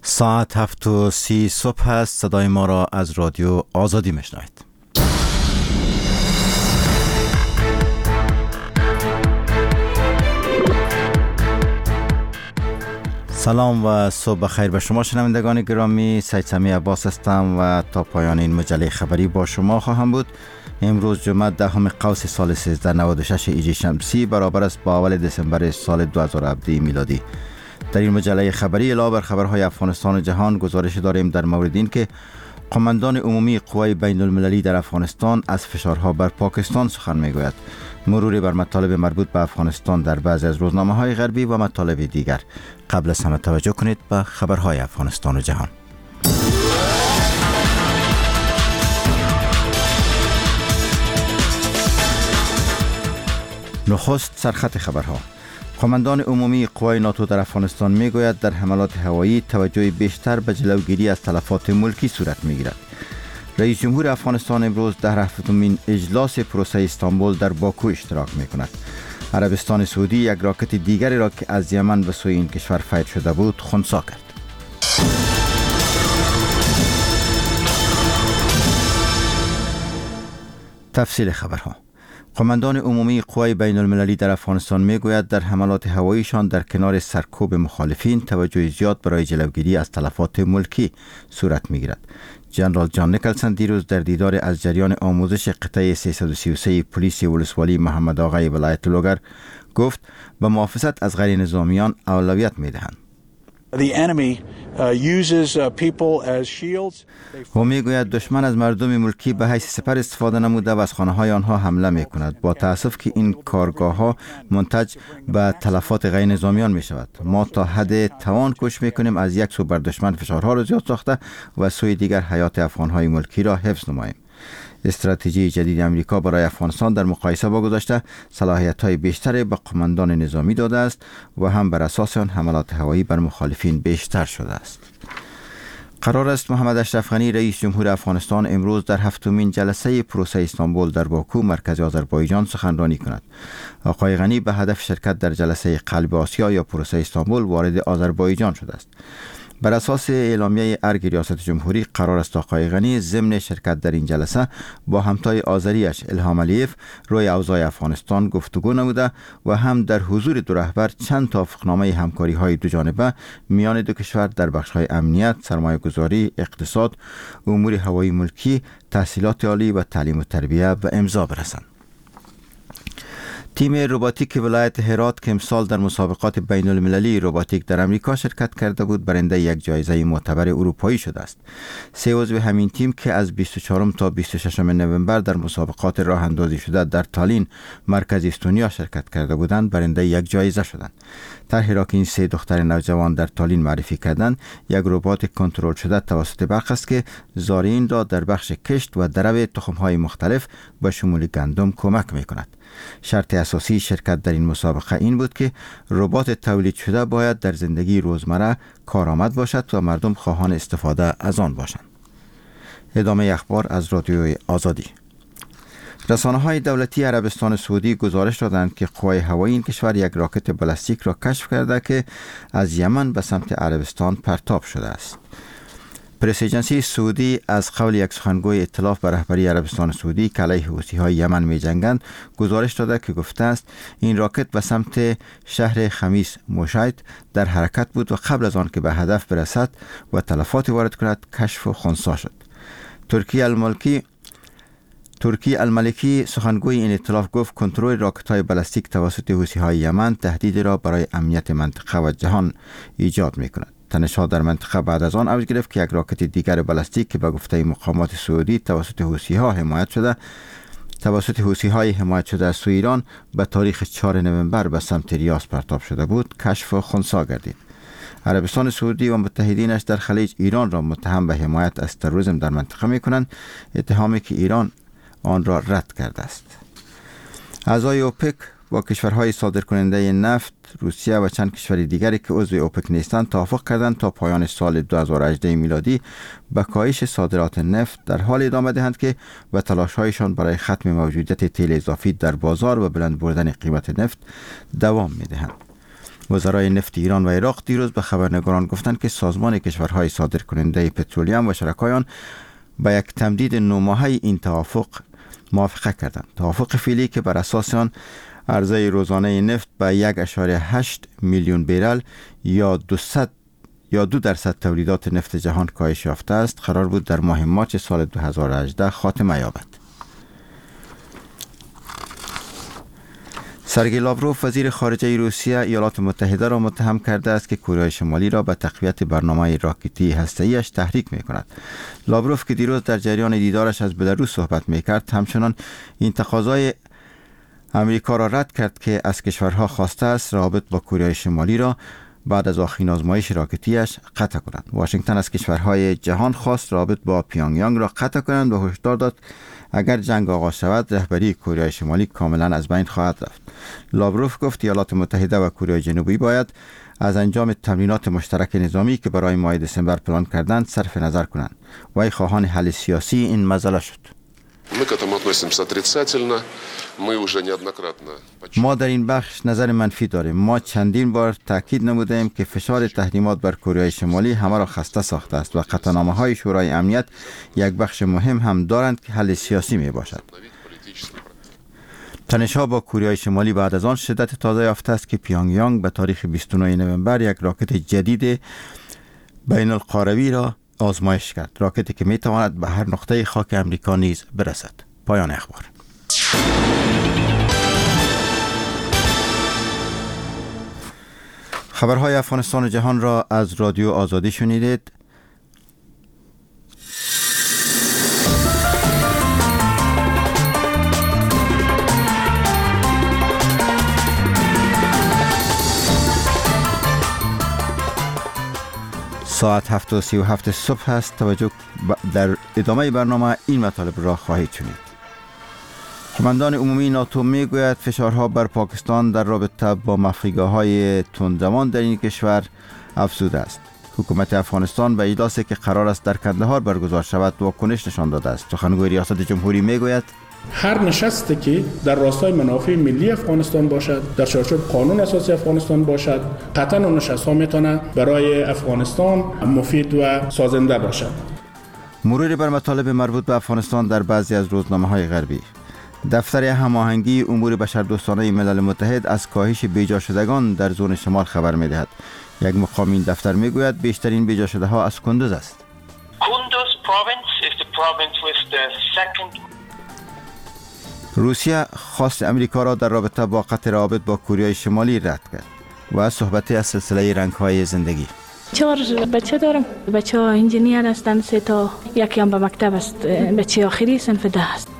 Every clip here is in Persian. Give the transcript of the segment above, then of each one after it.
ساعت 7:30 صبح است. صدای ما را از رادیو آزادی میشنوید. سلام و صبح بخیر به شما شنوندگان گرامی. سید سمی عباس هستم و تا پایان این مجله خبری با شما خواهم بود. امروز جمعه 10 قوس سال 1396 هجری شمسی برابر است با اول دسامبر سال 2017 میلادی. در این مجله خبری علاوه بر خبرهای افغانستان و جهان گزارش داریم در مورد این که قماندان عمومی قوای بین المللی در افغانستان از فشارها بر پاکستان سخن میگوید. مروری بر مطالب مربوط به افغانستان در بعضی از روزنامه‌های غربی و مطالب دیگر. قبل از همه توجه کنید به خبرهای افغانستان و جهان. نخست سرخط خبرها. قماندان عمومی قوای ناتو در افغانستان میگوید در حملات هوایی توجه بیشتر به جلوگیری از تلفات ملکی صورت میگیرد. رئیس جمهور افغانستان امروز در 7مین اجلاس پروسه استانبول در باکو اشتراک میکند. عربستان سعودی یک راکت دیگری را که از یمن به سوی این کشور فیر شده بود خنثی کرد. تفصیل خبرها. قماندان عمومی قوای بین المللی در افغانستان میگوید در حملات هواییشان در کنار سرکوب مخالفین توجه زیاد برای جلوگیری از تلفات ملکی صورت میگیرد. جنرال جان نیکلسن دیروز در دیدار از جریان آموزش قطعه 333 پلیس ولسوالی محمد آقای ولایت لوگر گفت به محافظت از غیر نظامیان اولویت میدهند. او میگوید دشمن از مردم ملکی به حیث سپر استفاده نموده و از خانه های آنها حمله می کند. با تأسف که این کارگاه ها منتج به تلفات غیر نظامیان می شود. ما تا حد توان کوشش می کنیم از یک سو بر دشمن فشارها را زیاد ساخته و سوی دیگر حیات افغان های ملکی را حفظ نماییم. استراتژی جدید امریکا برای افغانستان در مقایسه با گذشته صلاحیت‌های بیشتری به قماندان نظامی داده است و هم بر اساس آن حملات هوایی بر مخالفین بیشتر شده است. قرار است محمد اشرف غنی رئیس جمهور افغانستان امروز در 7مین جلسه پروسه استانبول در باکو مرکز آذربایجان سخنرانی کند. آقای غنی به هدف شرکت در جلسه قلب آسیا یا پروسه استانبول وارد آذربایجان شده است. بر اساس اعلامیه ارگ ریاست جمهوری قرار است آقای غنی ضمن شرکت در این جلسه با همتای آذریش الهام علیف روی اوضاع افغانستان گفتگو نموده و هم در حضور دو رهبر چند توافقنامه همکاری های دو جانبه میان دو کشور در بخش های امنیت، سرمایه گذاری، اقتصاد، امور هوایی ملکی، تحصیلات عالی و تعلیم و تربیه به امضا برسند. تیم روباتیک ولایت هرات که امسال در مسابقات بین المللی روباتیک در امریکا شرکت کرده بود برنده یک جایزه معتبر اروپایی شده است. 3 عضو همین تیم که از 24 تا 26 نوامبر در مسابقات راه اندازی شده در تالین مرکز استونیا شرکت کرده بودند برنده یک جایزه شدند. طرحی را که این 3 دختر نوجوان در تالین معرفی کردند یک ربات کنترل شده توسط برق است که زارعین را در بخش کشت و درو تخم‌های مختلف به شمول گندم کمک می‌کند. شرط اساسی شرکت در این مسابقه این بود که ربات تولید شده باید در زندگی روزمره کارآمد باشد و مردم خواهان استفاده از آن باشند. ادامه اخبار از رادیوی آزادی. رسانه‌های دولتی عربستان سعودی گزارش دادند که قوای هوایی این کشور یک راکت بالستیک را کشف کرده که از یمن به سمت عربستان پرتاب شده است. پرس ایجنسی سعودی از قول یک سخنگوی ائتلاف به رهبری عربستان سعودی که علیه حوثی‌های یمن می‌جنگند گزارش داده که گفته است این راکت به سمت شهر خمیس مشایت در حرکت بود و قبل از آن که به هدف برسد و تلفات وارد کند کشف و خنثی شد. ترکی الملکی سخنگوی این ائتلاف گفت کنترل راکت‌های بالستیک توسط حوثی‌های یمن تهدیدی را برای امنیت منطقه و جهان ایجاد می‌کند. تنش‌ها در منطقه بعد از آن اوج گرفت که یک راکت دیگر بالستیک که به گفته مقامات سعودی توسط حوثی‌های حمایت شده از سوی ایران به تاریخ 4 نوامبر به سمت ریاض پرتاب شده بود کشف و خنثی گردید. عربستان سعودی و متحدینش در خلیج ایران را متهم به حمایت از تروریسم در منطقه می‌کنند، اتهامی که ایران آن را رد کرده است. اعضای اوپک با کشورهای صادرکننده نفت، روسیه و چند کشور دیگری که عضو اوپک نیستند توافق کردند تا پایان سال 2018 میلادی به کاهش صادرات نفت در حال ادامه دهند که به تلاش‌هایشان برای ختم موجودیت تیل اضافی در بازار و بلند بردن قیمت نفت دوام می‌دهند. وزرای نفت ایران و عراق دیروز به خبرنگاران گفتند که سازمان کشورهای صادرکننده پترولیم و شرکایان به یک تمدید 9 ماهه این توافق موافقت کردند. توافق فعلی که بر اساس آن عرضه روزانه نفت به 1.8 میلیون بیرل یا 2% تولیدات نفت جهان کاهش یافته است قرار بود در ماه مارس سال 2018 خاتمه یابد. سرگئی لاوروف وزیر خارجه روسیه ایالات متحده را متهم کرده است که کره شمالی را به تقویت برنامه راکتی هسته‌ایش تحریک می‌کند. لاوروف که دیروز در جریان دیدارش از بلاروس صحبت می‌کرد همچنان این تقاضای امریکا را رد کرد که از کشورها خواسته است روابط با کره شمالی را بعد از آخرین آزمایش راکتیش قطع کنند. واشنگتن از کشورهای جهان خواست روابط با پیونگیانگ را قطع کنند و هشدار داد اگر جنگ آغاز شود رهبری کره شمالی کاملا از بین خواهد رفت. لاوروف گفت ایالات متحده و کره جنوبی باید از انجام تمرینات مشترک نظامی که برای ماه دسامبر پلان کردند صرف نظر کنند. وی خواهان حل سیاسی این مسئله شد. ما در این بخش نظر منفی داریم. ما چندین بار تاکید نمودیم که فشار تحریمات بر کره شمالی همه را خسته ساخته است و قطعنامه‌های شورای امنیت یک بخش مهم هم دارند که حل سیاسی می باشد. تنش‌ها با کره شمالی بعد از آن شدت تازه یافته است که پیونگیانگ به تاریخ 29 نوامبر یک راکت جدید بین القاروی را آزمایش کرد. راکتی که می تواند به هر نقطه خاک امریکا نیز برسد. پایان اخبار. خبرهای افغانستان و جهان را از رادیو آزادی شنیدید. ساعت 7:37 صبح است. توجه در ادامه برنامه این مطالب را خواهید شنید. قماندان عمومی ناتو میگوید فشارها بر پاکستان در رابطه با مخفیگاه‌های تندروان در این کشور افزوده است. حکومت افغانستان به اجلاسی که قرار است در کندهار برگزار شود واکنش نشان داده است. سخنگوی ریاست جمهوری میگوید هر نشستی که در راستای منافع ملی افغانستان باشد، در چارچوب قانون اساسی افغانستان باشد، قطعاً اون نشست‌ها میتونه برای افغانستان مفید و سازنده باشد. مرور بر مطالب مربوط به افغانستان در بعضی از روزنامه‌های غربی. دفتر هماهنگی امور بشردوستانه ملل متحد از کاهش بیجا شدگان در زون شمال خبر می‌دهد. یک مقام این دفتر میگوید بیشترین بیجا شده ها از کندوز است. Kunduz province is the province with the second. روسیه خواست امریکا را در رابطه با قطع روابط با کره شمالی رد کرد و صحبت از سلسله رنگ‌های زندگی. 4 بچه دارم. بچه‌ها انجینیر هستند. 3 تا، یکی هم به مکتب است. بچه آخری صنف 10 است.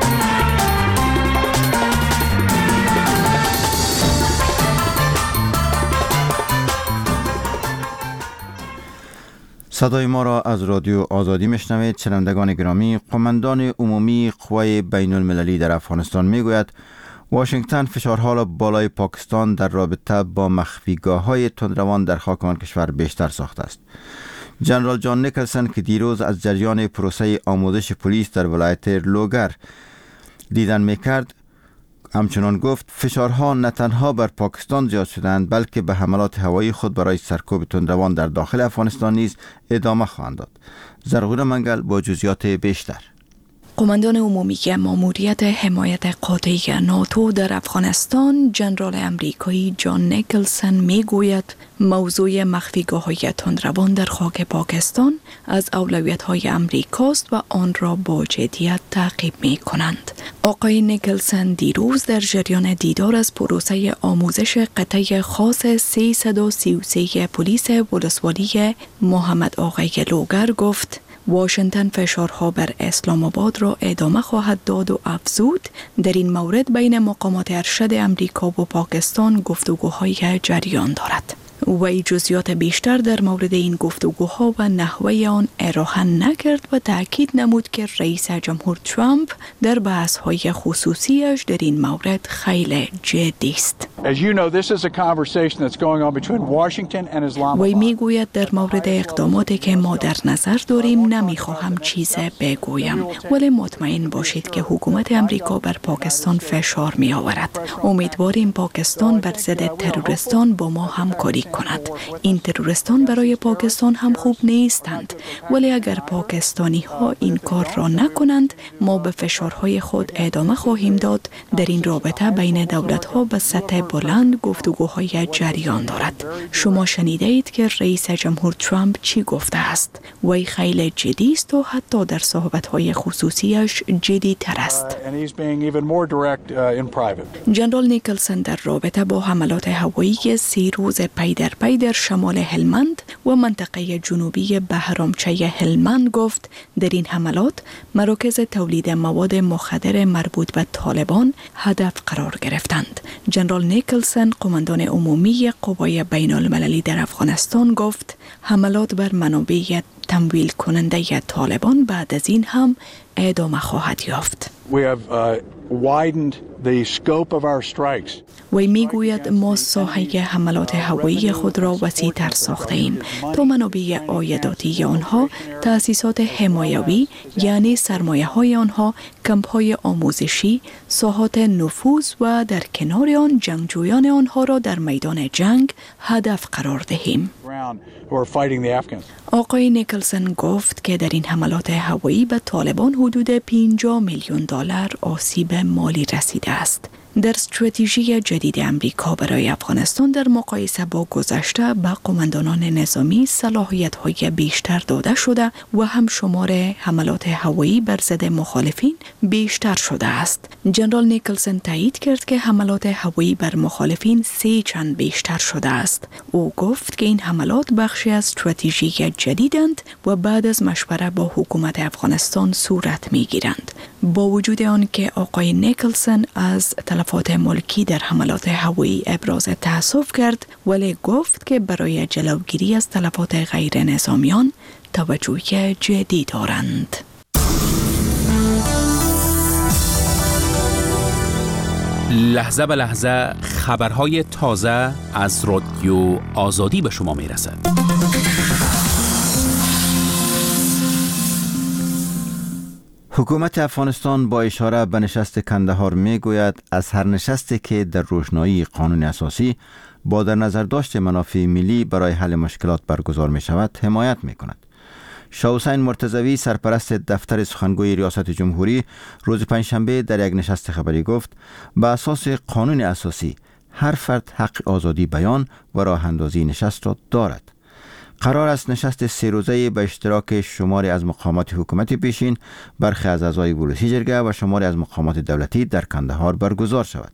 صدای ما را از رادیو آزادی میشنوید. شنوندگان گرامی، قماندان عمومی قوای بین المللی در افغانستان میگوید واشنگتن فشارها را بالای پاکستان در رابطه با مخفیگاه‌های تندروان در خاک آن کشور بیشتر ساخته است. جنرال جان نیکلسن که دیروز از جریان پروسه آموزش پلیس در ولایت لوگر دیدن میکرد همچنان گفت فشارها نه تنها بر پاکستان زیاد شدند بلکه به حملات هوایی خود برای سرکوب تندروان در داخل افغانستان نیز ادامه خواهند داد. زرغون منگل با جزئیات بیشتر. قماندان عمومی ماموریت حمایت قاطعی ناتو در افغانستان جنرال امریکایی جان نیکلسن میگوید موضوع مخفیگاه‌های تندروان در خاک پاکستان از اولویت‌های امریکاست و آن را با جدیت تعقیب می‌کنند. آقای نیکلسن دیروز در جریان دیدار از پروسه آموزش قطعه خاص 333 پلیس ولسوالی محمد آقای لوگر گفت واشنگتن فشارها بر اسلام آباد را ادامه خواهد داد و افزود در این مورد بین مقامات ارشد امریکا و پاکستان گفتگوهای جریان دارد. وی جزئیات بیشتر در مورد این گفتگوها و نحوه آن ارائه نکرد و تاکید نمود که رئیس جمهور ترامپ در بحث‌های خصوصیش در این مورد خیلی جدی است. وی میگوید در مورد اقداماتی که ما در نظر داریم نمیخواهم چیز بگویم، ولی مطمئن باشید که حکومت امریکا بر پاکستان فشار می آورد. امیدواریم پاکستان بر ضد تروریستان با ما همکاری کند. این تروریستان برای پاکستان هم خوب نیستند، ولی اگر پاکستانی ها این کار را نکنند ما به فشارهای خود ادامه خواهیم داد. در این رابطه بین دولت ها به سطح بلند گفتگوهای جریان دارد. شما شنیده اید که رئیس جمهور ترامپ چی گفته است؟ وی خیلی جدی است و حتی در صحبت‌های خصوصیش جدی تر است. جنرال نیکلسن در رابطه با حملات هوایی 3 روز پی در پی در شمال هلمند و منطقه جنوبی بهرامچه هلمند گفت در این حملات مراکز تولید مواد مخدر مربوط به طالبان هدف قرار گرفتند. جنرال نیکلسن قماندان عمومی قوای بین المللی در افغانستان گفت حملات بر منابع تمویل کننده طالبان بعد از این هم ادامه خواهد یافت. وی میگوید ما ساحه حملات هوایی خود را وسیع تر ساخته ایم تا منابع عایداتی آنها، تأسیسات حمایوی یعنی سرمایه های آنها، کمپ های آموزشی، ساحات نفوذ و در کنار آن جنگجویان آنها را در میدان جنگ هدف قرار دهیم. آقای نیکلسن گفت که در این حملات هوایی به طالبان حدود 50 میلیون دلار آسیب مالی رسیده است. در استراتژی جدید امریکا برای افغانستان در مقایسه با گذشته به قماندانان نظامی صلاحیت‌های بیشتر داده شده و هم شمار حملات هوایی بر ضد مخالفین بیشتر شده است. جنرال نیکلسن تایید کرد که حملات هوایی بر مخالفین 3 چند بیشتر شده است. او گفت که این حملات بخشی از استراتژی جدیدند و بعد از مشوره با حکومت افغانستان صورت می‌گیرند. با وجود آن که آقای نیکلسن از تلفات ملکی در حملات هوایی ابراز تأسف کرد، ولی گفت که برای جلوگیری از تلفات غیر نظامیان توجه جدی دارند. لحظه به لحظه خبرهای تازه از رادیو آزادی به شما میرسد. حکومت افغانستان با اشاره به نشست کندهار می گوید از هر نشستی که در روشنایی قانون اساسی با در نظر داشت منافع ملی برای حل مشکلات برگزار می شود حمایت می کند. شاه حسین مرتضوی سرپرست دفتر سخنگوی ریاست جمهوری روز پنجشنبه در یک نشست خبری گفت به اساس قانون اساسی هر فرد حق آزادی بیان و راه اندازی نشست را دارد. قرار است نشست 3 روزه به اشتراک شماری از مقامات حکومتی پیشین، برخی از اعضای ولسی جرگه و شماری از مقامات دولتی در کندهار برگزار شود.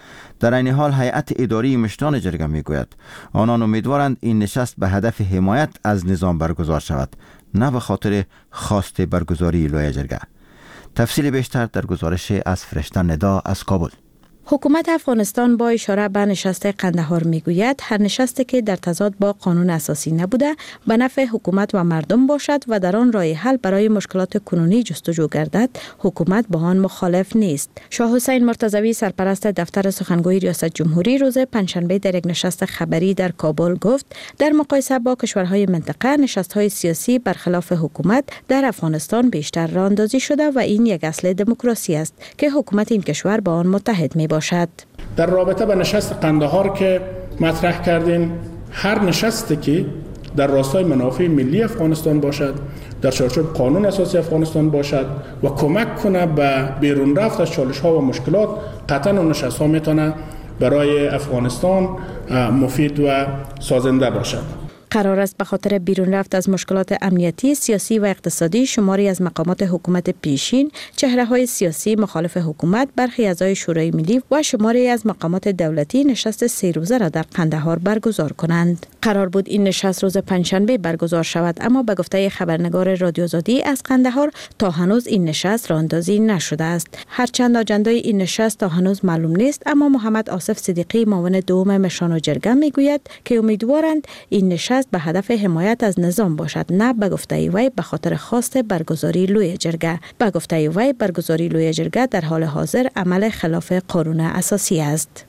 در این حال هیئت اداری مشران جرگه میگوید آنان امیدوارند این نشست به هدف حمایت از نظام برگزار شود، نه به خاطر خواست برگزاری لایحه جرگه. تفصیل بیشتر در گزارش از فرشته ندا از کابل. حکومت افغانستان با اشاره به نشست قندهار میگوید هر نشستی که در تضاد با قانون اساسی نبوده به نفع حکومت و مردم باشد و در آن راه حل برای مشکلات کنونی جستجو گردد، حکومت با آن مخالف نیست. شاه حسین مرتضوی سرپرست دفتر سخنگوی ریاست جمهوری روز پنجشنبه در یک نشست خبری در کابل گفت در مقایسه با کشورهای منطقه نشست‌های سیاسی برخلاف حکومت در افغانستان بیشتر راه اندازی شده و این یک اصل دموکراسی است که حکومت این کشور با آن متحد میباشد. در رابطه به نشست قندهار که مطرح کردین، هر نشستی که در راستای منافع ملی افغانستان باشد، در چارچوب قانون اساسی افغانستان باشد و کمک کنه به بیرون رفت از چالش ها و مشکلات، قطعا اون نشست ها میتونه برای افغانستان مفید و سازنده باشد. قرار است به خاطر بیرون رفت از مشکلات امنیتی، سیاسی و اقتصادی شماری از مقامات حکومت پیشین، چهره‌های سیاسی مخالف حکومت، برخی اعضای شورای ملی و شماری از مقامات دولتی نشست 3 روزه را در قندهار برگزار کنند. قرار بود این نشست روز پنجشنبه برگزار شود، اما به گفته خبرنگار رادیو آزادی از قندهار تا هنوز این نشست راه‌اندازی نشده است. هرچند آجنده این نشست تا هنوز معلوم نیست، اما محمد آصف صدیقی معاون دوم مشران جرگه میگوید که امیدوارند این نشست به هدف حمایت از نظام باشد، نه به گفته وی به خاطر خواست برگزاری لایحه جرگه. به گفته وی برگزاری لایحه جرگه در حال حاضر عمل خلاف قانون اساسی است.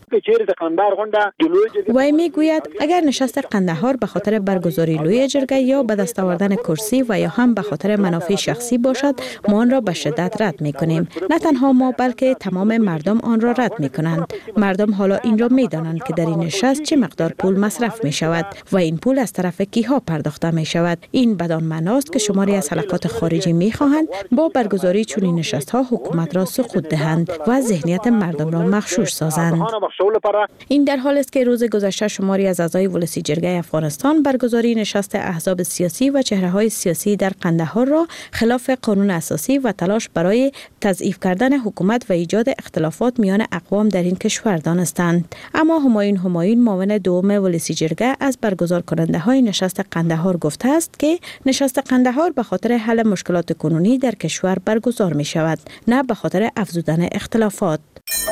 وی میگوید اگر نشست قندهار به خاطر برگزاری لوی جرگه یا به دست آوردن کرسی و یا هم به خاطر منافع شخصی باشد، ما آن را به شدت رد میکنیم. نه تنها ما بلکه تمام مردم آن را رد میکنند. مردم حالا این را میدانند که در این نشست چه مقدار پول مصرف می شود و این پول از طرف کیها پرداخته می شود. این بدان معناست که شماری از حلقات خارجی می خواهند با برگزاری چنین نشست ها حکومت را سقوط دهند و ذهنیت مردم را مغشوش سازند. این در حال است که روز گذشته شماری از اعضای ولسی جرگه افغانستان برگزاری نشست احزاب سیاسی و چهره‌های سیاسی در قندهار را خلاف قانون اساسی و تلاش برای تضعیف کردن حکومت و ایجاد اختلافات میان اقوام در این کشور دانستند. اما همایون معاون دوم ولسی جرگه از برگزار کننده های نشست قندهار گفته است که نشست قندهار به خاطر حل مشکلات کنونی در کشور برگزار می شود، نه به خاطر افزودن اختلافات.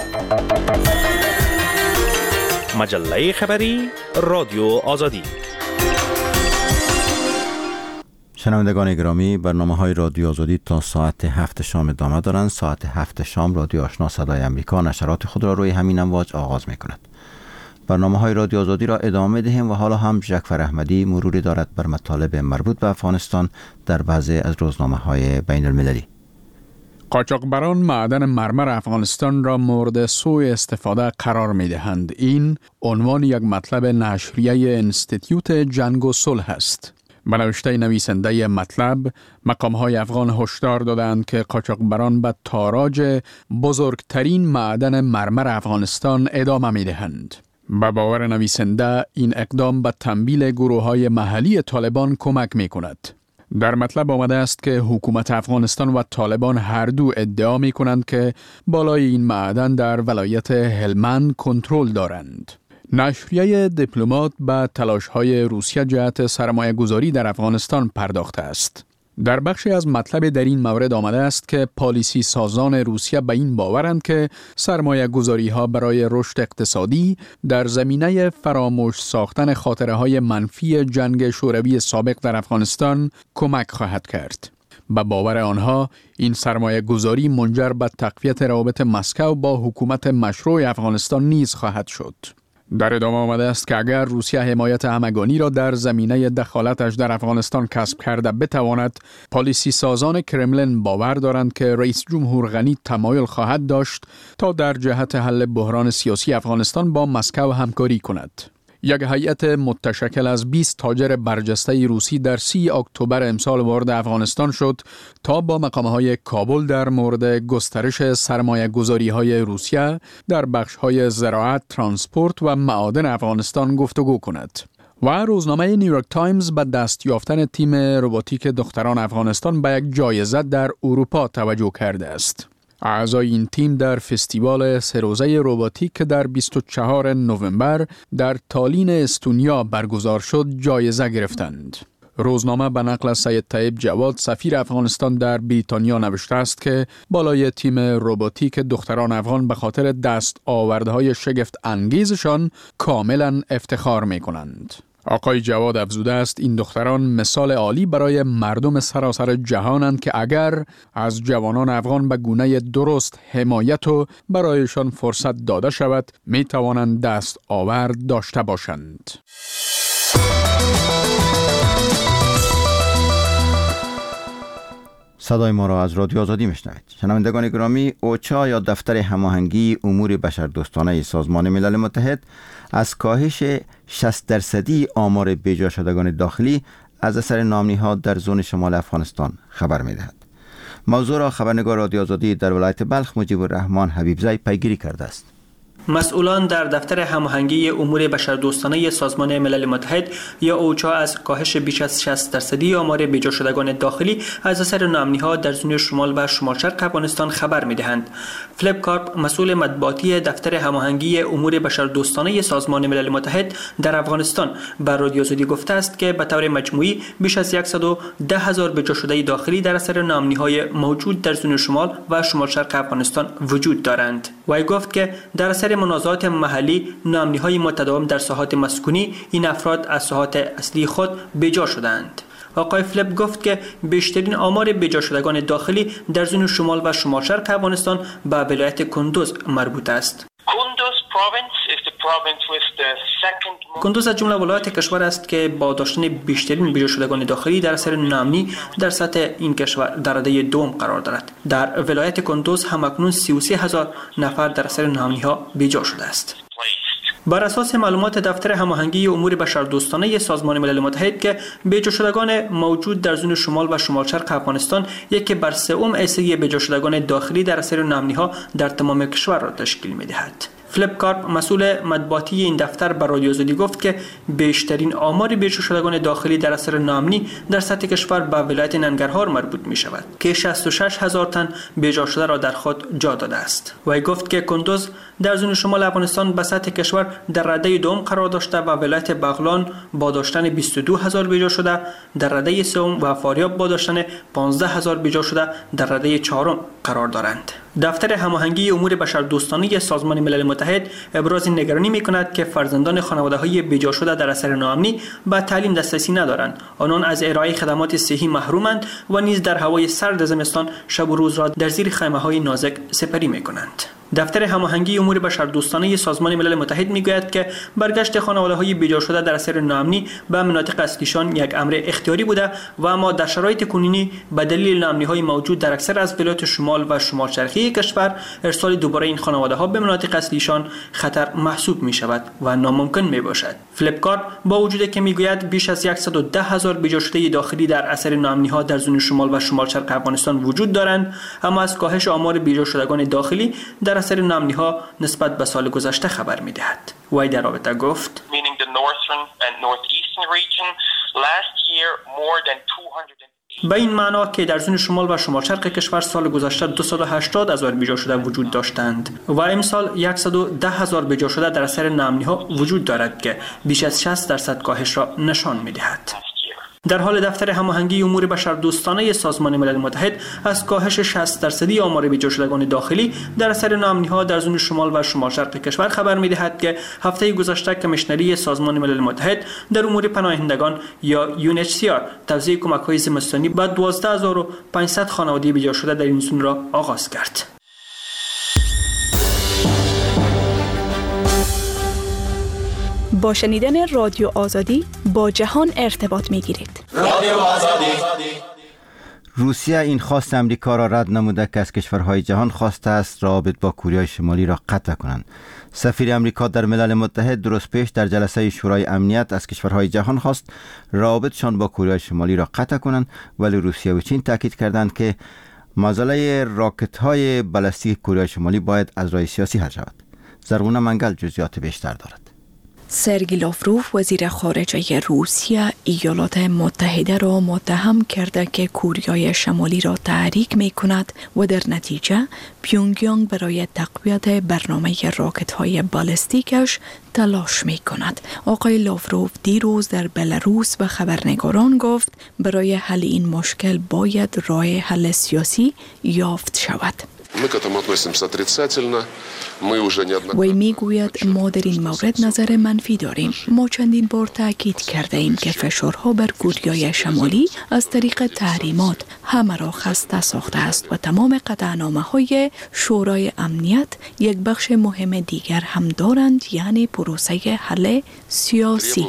مجله خبری رادیو آزادی. شنوندگان گرامی، برنامه‌های رادیو آزادی تا ساعت 7 شام ادامه دارند. ساعت 7 شام رادیو آشنا صدای امریکا نشرات خود را روی همین امواج آغاز می‌کند. برنامه‌های رادیو آزادی را ادامه دهیم و حالا هم جعفر احمدی مروری دارد بر مطالب مربوط به افغانستان در بعضی از روزنامه‌های بین‌المللی. قاچاقبران معدن مرمر افغانستان را مورد سوء استفاده قرار می‌دهند. این عنوان یک مطلب نشریه انستیتیوت جنگ و صلح است. به نوشته نویسنده مطلب، مقام‌های افغان هشدار دادند که قاچاقبران به تاراج بزرگترین معدن مرمر افغانستان ادامه می‌دهند. به باور نویسنده این اقدام به تنبیل گروه‌های محلی طالبان کمک می‌کند. در مطلب آمده است که حکومت افغانستان و طالبان هر دو ادعا می‌کنند که بالای این معدن در ولایت هلمند کنترل دارند. نشریه دیپلمات به تلاش‌های روسیه جهت سرمایه‌گذاری در افغانستان پرداخته است. در بخشی از مطلب در این مورد آمده است که پالیسی سازان روسیه به این باورند که سرمایه‌گذاری‌ها برای رشد اقتصادی در زمینه فراموش ساختن خاطره‌های منفی جنگ شوروی سابق در افغانستان کمک خواهد کرد. به باور آنها این سرمایه‌گذاری منجر به تقویت روابط مسکو با حکومت مشروع افغانستان نیز خواهد شد. در ادامه آمده است که اگر روسیه حمایت همگانی را در زمینه دخالتش در افغانستان کسب کرده بتواند، پالیسی سازان کرملین باور دارند که رئیس جمهور غنی تمایل خواهد داشت تا در جهت حل بحران سیاسی افغانستان با مسکو همکاری کند. یک هیئت متشکل از 20 تاجر برجسته روسی در 30 اکتبر امسال وارد افغانستان شد تا با مقام‌های کابل در مورد گسترش سرمایه‌گذاری‌های روسیه در بخش‌های زراعت، ترانسپورت و معادن افغانستان گفتگو کند. و روزنامه نیویورک تایمز به دست یافتن تیم روباتیک دختران افغانستان به یک جایزه در اروپا توجه کرده است. اعضای این تیم در فستیوال 3 روزه روباتیک که در 24 نوامبر در تالین استونیا برگزار شد جایزه گرفتند. روزنامه به نقل از سید طیب جواد سفیر افغانستان در بریتانیا نوشته است که بالای تیم روباتیک دختران افغان به خاطر دست آوردهای شگفت انگیزشان کاملا افتخار می کنند. آقای جواد افزوده است این دختران مثال عالی برای مردم سراسر جهانند که اگر از جوانان افغان به گونه درست حمایت و برایشان فرصت داده شود می توانند دست آورد داشته باشند. صدای ما را از رادیو آزادی میشنوید. شنوندگان گرامی، اوچا یا دفتر هماهنگی امور بشردوستانه سازمان ملل متحد از کاهش 60% آمار بیجا شدگان داخلی از اثر نامنی‌ها در زون شمال افغانستان خبر می‌دهد. موضوع را خبرنگار رادیو آزادی در ولایت بلخ مجیب الرحمن حبیبزی پیگیری کرده است. مسئولان در دفتر هماهنگی امور بشردوستانه سازمان ملل متحد یا اوچا از کاهش بیش از 60% آمار بیجا شدگان داخلی از اثر ناامنی‌ها در زون شمال و شمال شرق افغانستان خبر می‌دهند. فلیپ کارپ مسئول مطبوعاتی دفتر هماهنگی امور بشردوستانه سازمان ملل متحد در افغانستان بر رادیو آزادی گفته است که به طور مجموعی بیش از 110,000 بیجا شده داخلی در اثر ناامنی‌های موجود در زون شمال و شمال شرق افغانستان وجود دارند. وی گفت که در اثر منازعات محلی ناامنی‌های متداوم در ساحات مسکونی این افراد از ساحات اصلی خود بیجا شدند. آقای فلیپ گفت که بیشترین آمار بیجا شدگان داخلی در زون شمال و شمال شرق افغانستان به ولایت کندوز مربوط است. Kunduz province is the province with the second کندوز از جمله ولایت کشور است که با داشتن بیشترین بیجا شدگان داخلی در اثر ناامنی در سطح این کشور در رده دوم قرار دارد. در ولایت کندوز همکنون 33,000 نفر در اثر ناامنی‌ها بیجا شده است. بر اساس معلومات دفتر هماهنگی امور بشردوستانه سازمان ملل متحد که بیجا شدگان موجود در زون شمال و شمال شرق افغانستان 1/3 ایسه بیجا شدگان داخلی در اثر ناامنی‌ها در تمام کشور را تشکیل می‌دهد. فلیپ کارپ مسئول مطبوعاتی این دفتر بر رادیو آزادی گفت که بیشترین آمار بیجا شدگان داخلی در اثر ناامنی در سطح کشور به ولایت ننگرهار مربوط می شود که 66,000 تن بیجا شده را در خود جا داده است. وی گفت که کندوز در زون شمال افغانستان به سطح کشور در رده دوم قرار داشته و ولایت بغلان با داشتن 22,000 بیجا شده در رده سوم و فاریاب با داشتن 15,000 بیجا شده در رده چهارم قرار دارند. دفتر هماهنگی امور بشردوستانه سازمان ملل متحد ابراز نگرانی می‌کند که فرزندان خانواده‌های بیجا شده در اثر ناامنی به تعلیم دسترسی ندارند. آنان از ارائه خدمات صحی محرومند و نیز در هوای سرد زمستان شب و روز را در زیر خیمه‌های نازک سپری می‌کنند. دفتر هماهنگی امور بشردوستانه سازمان ملل متحد میگوید که برگشت خانواده‌های بیجا شده در اثر ناامنی به مناطق اصلیشان یک امر اختیاری بوده و اما در شرایط کنونی به دلیل ناامنی‌های موجود در اکثر از ولایات شمال و شمال شرقی کشور ارسال دوباره این خانواده‌ها به مناطق اصلیشان خطر محسوب می‌شود و ناممکن میباشد. فلیپ کارپ با وجود که میگوید بیش از 110,000 بیجا شده داخلی در اثر ناامنی‌ها در زون شمال و شمال شرق افغانستان وجود دارند، اما از کاهش آمار بیجا شدگان داخلی در اثر ناامنی‌ها نسبت به سال گذشته خبر می‌دهد. وی در رابطه گفت به این معنا که در زون شمال و شمال شرق کشور سال گذشته 280,000 بیجا شده وجود داشتند و امسال 110,000 بیجا شده در اثر ناامنی‌ها وجود دارد که بیش از 60% کاهش را نشان می‌دهد. در حال دفتر هماهنگی امور بشردوستانه سازمان ملل متحد از کاهش 60% آمار بیجا شدگان داخلی در اثر ناامنی‌ها در زون شمال و شمال شرق کشور خبر می‌دهد که هفته گذشته کمیشنری سازمان ملل متحد در امور پناهندگان یا UNHCR توزیع کمک‌های زمستانی به 12,500 خانواده بیجا شده در این زون را آغاز کرد. با شنیدن رادیو آزادی با جهان ارتباط می‌گیرید. رادیو آزادی. روسیه این خواست امریکا را رد نموده که از کشورهای جهان خواسته است روابط با کره شمالی را قطع کنند. سفیر امریکا در ملل متحد درست پیش در جلسه شورای امنیت از کشورهای جهان خواست روابطشان با کره شمالی را قطع کنند، ولی روسیه و چین تاکید کردند که مسئله راکت‌های بالستیک کره شمالی باید از راه سیاسی حل شود. زرغونه منگل جزئیات بیشتر دارد. سرگی لاوروف وزیر خارجه روسیه ایالات متحده را متهم کرده که کره شمالی را تحریک می کند و در نتیجه پیونگیانگ برای تقویت برنامه راکت‌های بالستیکش تلاش می کند. آقای لاوروف دیروز در بلاروس به خبرنگاران گفت برای حل این مشکل باید راه حل سیاسی یافت شود. وی میگوید ما در این مورد نظر منفی داریم. ما چندین بار تاکید کرده ایم که فشارها بر کره شمالی از طریق تحریمات همه را خسته ساخته است و تمام قطعنامه‌های شورای امنیت یک بخش مهم دیگر هم دارند، یعنی پروسه حل سیاسی.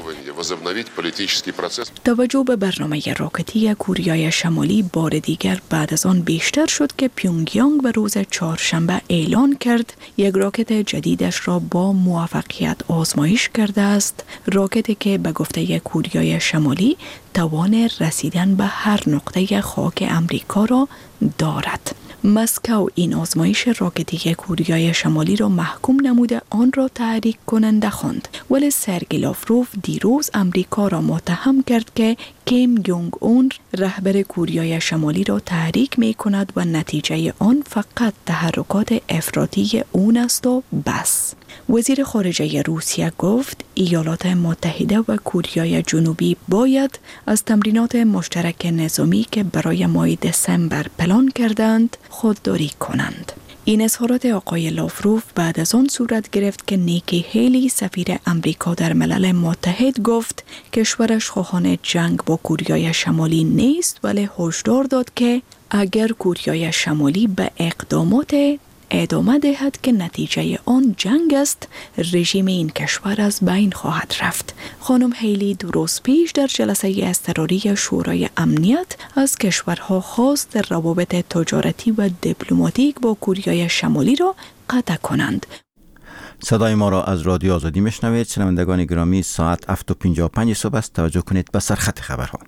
توجه به برنامه راکتی کره شمالی بار دیگر بعد از آن بیشتر شد که پیونگیانگ به روز چهارشنبه اعلان کرد یک راکت جدیدش را با موفقیت آزمایش کرده است، راکتی که به گفته کره شمالی توان رسیدن به هر نقطه خاک امریکا را دارد. مسکو این آزمایش راکتی کره شمالی را محکوم نموده آن را تحریک کننده خواند، ولی سرگی لاوروف دیروز امریکا را متهم کرد که کیم جونگ اون رهبر کره شمالی را تحریک می کند و نتیجه آن فقط تحرکات افراطی اون است و بس. وزیر خارجه روسیه گفت ایالات متحده و کره جنوبی باید از تمرینات مشترک نظامی که برای ماه دسامبر پلان کردند خودداری کنند. این اظهارات آقای لاوروف بعد از آن صورت گرفت که نیکی هیلی سفیر امریکا در ملل متحد گفت کشورش خواهان جنگ با کره شمالی نیست، ولی هشدار داد که اگر کره شمالی به اقدامات ادامه دهد که نتیجه آن جنگ است، رژیم این کشور از بین خواهد رفت. خانم هیلی 2 روز پیش در جلسه اضطراری شورای امنیت از کشورها خواست روابط تجارتی و دیپلماتیک با کره شمالی را قطع کنند. صدای ما را از رادیو آزادی میشنوید. شنوندگان گرامی، ساعت 7:55 صبح است. توجه کنید به سرخط خبرها.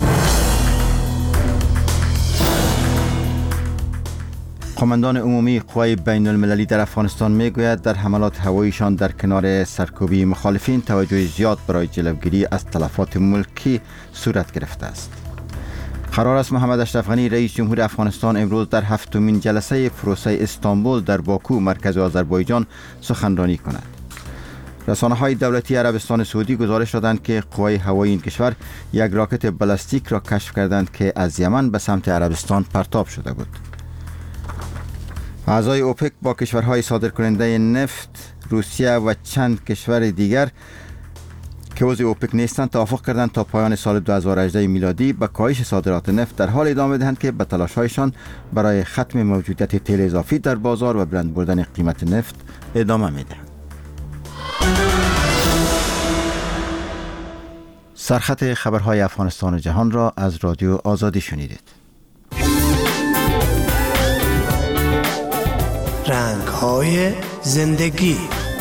قماندان عمومی قوای بین المللی در افغانستان میگوید در حملات هواییشان در کنار سرکوبی مخالفین توجه زیاد برای جلوگیری از تلفات ملکی صورت گرفته است. قرار است محمد اشرف غنی رئیس جمهور افغانستان امروز در 7مین جلسه پروسه استانبول در باکو مرکز آذربایجان سخنرانی کند. رسانه‌های دولتی عربستان سعودی گزارش دادند که قوای هوایی این کشور یک راکت بالستیک را کشف کردند که از یمن به سمت عربستان پرتاب شده بود. اعضای اوپک با کشورهای صادرکننده نفت، روسیه و چند کشور دیگر که عضو اوپک نیستند توافق کردند تا پایان سال 2018 میلادی به کاهش صادرات نفت در حال ادامه دهند که به تلاش‌هایشان برای ختم موجودیت تیل اضافی در بازار و بلند بردن قیمت نفت ادامه می‌دهند. سرخط خبرهای افغانستان و جهان را از رادیو آزادی شنیدید. رنگ‌های زندگی.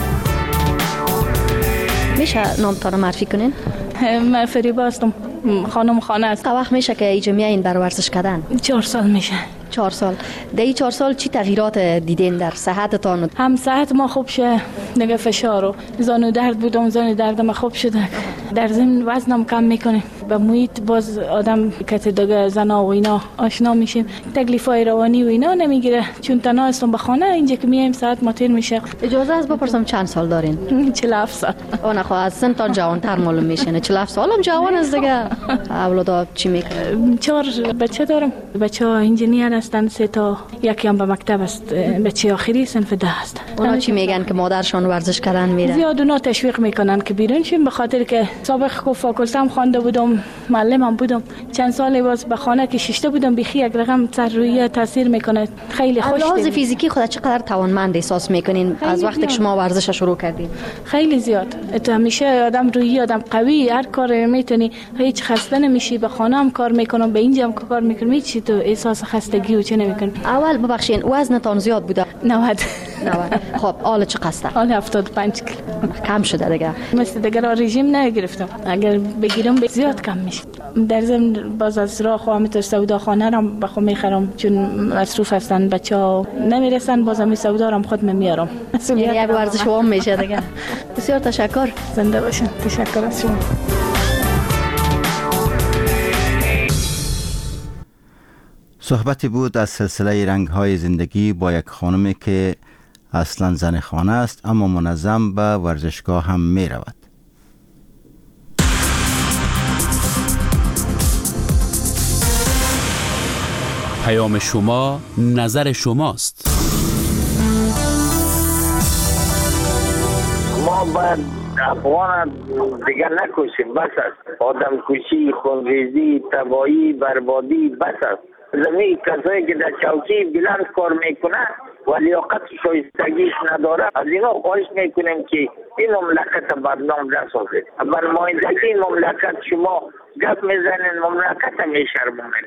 میشه نامتان رو معرفی کنین؟ من فریبا هستم، خانم خانه است. وقت میشه که اینجا میایین برای ورزش کردن؟ 4 سال میشه. 4 سال. در این 4 سال چی تغییرات دیدین در صحتتان؟ هم صحت ما خوب شه، دیگه فشار و زانو درد بودم، زانو درد ما خوب شده. در ضمن وزنم کم میکنه. به محیط باز آدم که دیگه زنا و اینا آشنا میشیم، تکلیفای روانی و اینا نمیگیره، چون تنها هستم به خانه. اینجا که میایم ساعت ما تیر میشه. اجازه است بپرسم چند سال دارین؟ 47 سال. اون خو از سنتان جوانتر معلوم میشنه. 47 سالم جوان است دیگه. اولادا چی میکنه؟ 4 بچه دارم. بچه‌ها انجینیر هستن، 3 تا، یکی هم به مکتب است. بچه آخری صنف 10 است. اونا چی میگن که مادرشان ورزش کردن میره؟ زیاد اونا تشویق میکنن که بیرون شیم، به خاطر که سابق کو فاکولته هم خوانده بودم، معلمم بودم. چند سال باز به خانه که شیشته بودم، بیخی یک رقم سر روی تاثیر میکنه. خیلی خوش. لحاظ فیزیکی خودت چقدر توانمند احساس میکنین از وقتی که شما ورزش شروع کردین؟ خیلی زیاد. تو همیشه آدم روحی، آدم قوی، هر کار میتونی، هیچ خسته نمیشی. به خانه هم کار میکنم، به اینجا هم کار میکنم، هیچ تو احساس خستگی و چه نمیکنی. اول ببخشین وزنتان زیاد بوده؟ 90. خب حالا چه قصده؟ حالا 75 کیلو. کم شده دیگه؟ مثل دیگه رژیم نگرفتم، اگر بگیرم زیاد کم میشه. در ضمن باز از راه خواهم تو سوداخانه را بخو میخرم، چون مصروف هستن بچه‌ها نمیرسن، بازم سودا را خود میارم. یعنی یک ورزش شما میشه دیگه. بسیار تشکر. زنده باشین. تشکر از شما. صحبتی بود از سلسله رنگ‌های زندگی با یک خانمی که اصلا زن خانه است اما منظم به ورزشگاه هم می رود. پیام شما، نظر شماست. ما باید افغان دیگر نکشیم، بس است. آدم کشی، خونریزی، تباهی، بربادی بس است. زمین کسایی که در چوکی بلند کار میکنه و لیاقت شایستگیش نداره، از اینا خواهش میکنیم که این مملکت بدنام نسازید. بر مایندگی این مملکت شما گپ میزنین، مملکت میشرمونید.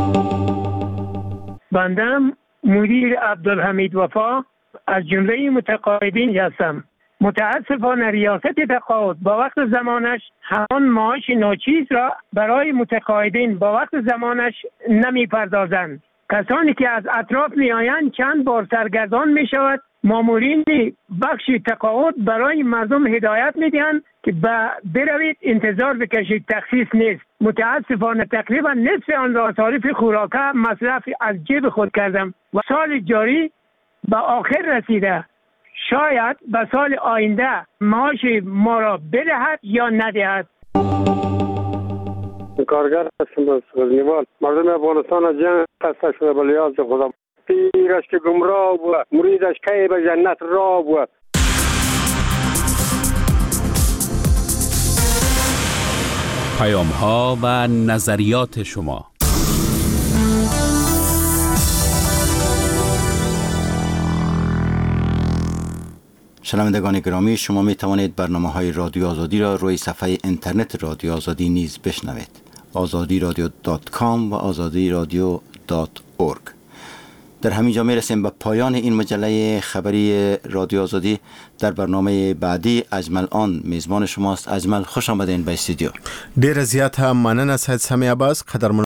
بندم مدیر عبدالحمید وفا از جمله متقاعدین هستم. متاسفانه ریاست تقاعد با وقت زمانش همان معاش ناچیز را برای متقاعدین با وقت زمانش نمی‌پردازند. کسانی که از اطراف میآیند چند بار سرگردان می‌شود. مامورین بخش تقاعد برای مردم هدایت می‌دهند که بروید انتظار بکشید، تخصیص نیست. متاسفانه تقریبا نصف آن را مصارف خوراکه مصرف از جیب خود کردم و سال جاری به آخر رسیده. شاید به سال آینده معاش ما را بدهد یا ندهد. کارگر هستم از غزنیوال. مردم افغانستان از جنگ خسته شده به لیاز خدا. پیرش که گمراه و مریدش کی به جنت راه و پیام ها و نظریات شما. شنوندگان گرامی، شما می توانید برنامه‌های رادیو آزادی را روی صفحه اینترنت رادیو آزادی نیز بشنوید. azadiradio.com و azadiradio.org. در همین جا می رسیم به پایان این مجله خبری رادیو آزادی. در برنامه بعدی اجمل آن میزبان شماست. اجمل، خوش آمدین به استودیو. ډیر زیات مننه سید سمیع عباس. قدرمن